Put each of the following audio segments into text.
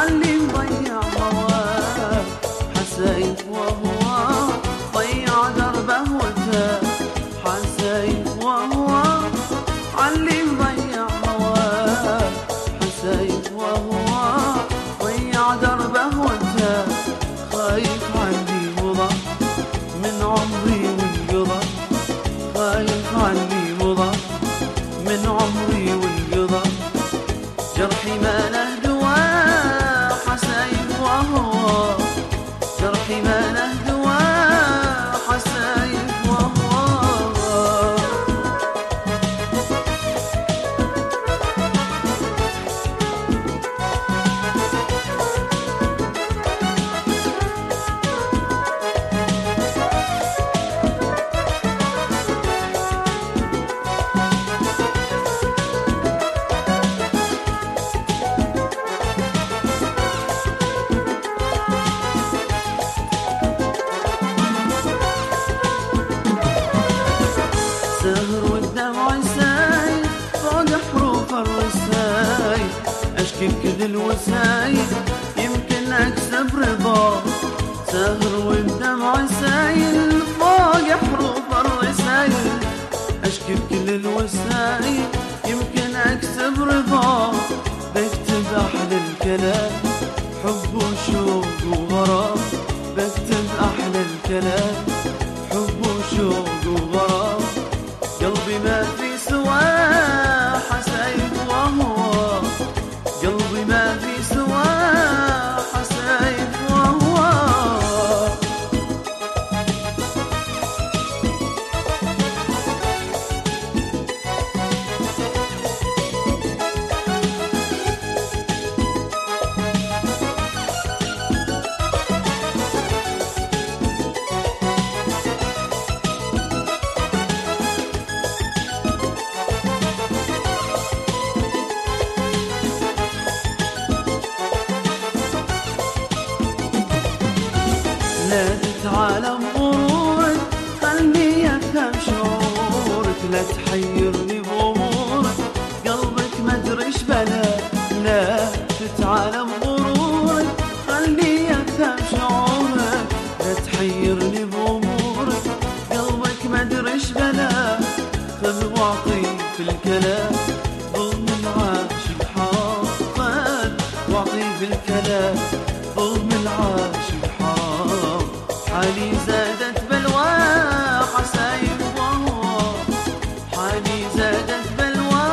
علي مضيع هواه حسايف وهو ضيع دربه وتاه حسايف وهو علي مضيع هواه حسايف وهو ضيع دربه وتاه خايف علي مضى من عمري وانقضى خايف علي مضى من عمري وانقضى جرحي ما له دواء حسايف وهو جرحي ما له دواء حسايف وهو سهر والدمع سايل فوق حروف الرسايل اشكي كل الوسايل يمكن اكسب رضا سهر والدمع سايل فوق حروف الرسايل اشكي كل الوسايل يمكن اكسب رضا بكتب احلى الكلام حب وشوق وغرام بكتب احلى الكلام حب وشوق وغرام قلبي ما في سواه حسايف وهو قلبي ما في سواه حسايف وهو لا تتعالم غرورك خلني افهم شعورك لا تحيرني بامورك قلبك مدريش بلا لا تتعالم غرورك خلني افهم شعورك لا تحيرني بامورك قلبك مدريش بلا خذ واعطي في الكلام ظلم العاشق حار خذ واعطي في الكلام ظلم العاشق حار حالي زادت بلوى حسايف وهو حالي زادت بلوى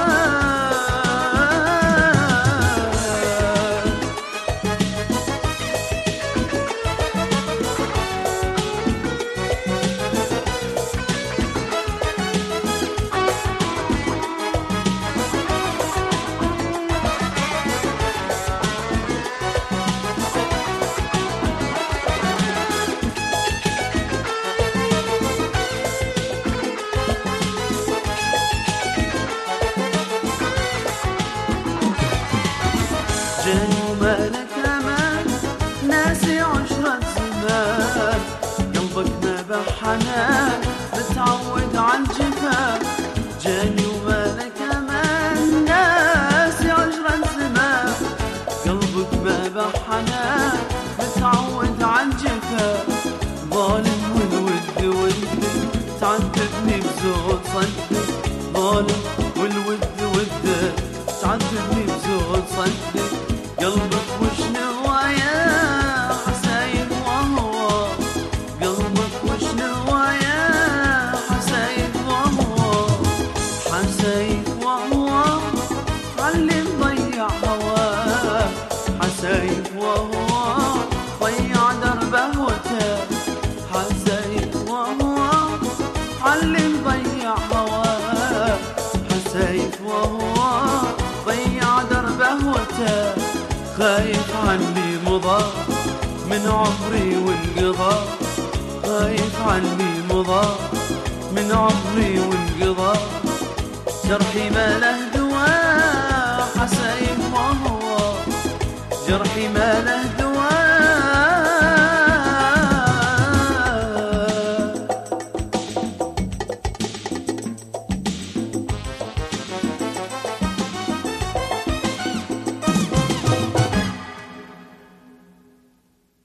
جاني ومالك امان ناسي عشرة زمان قلبك ما بحنان متعود على الجفاف جاني ومالك امان ناسي عشرة زمان قلبك ما بحنان متعود على الجفاف ظالم والود ودك تعذبني بزود صدق ظالم والود ودك تعذبني بزود صدق قلبك وش نوايا حسايف وهو قلبك وش نوايا حسايف وهو حسايف وهو علي مضيع هواه حسايف وهو ضيع دربه وتاه حسايف وهو علي مضيع هواه حسايف وهو ضيع دربه وتاه خايف عني مضى من عمري وانقضى خايف عني مضى من عمري وانقضى جرحي ما له دواء حسايف وهو جرحي ما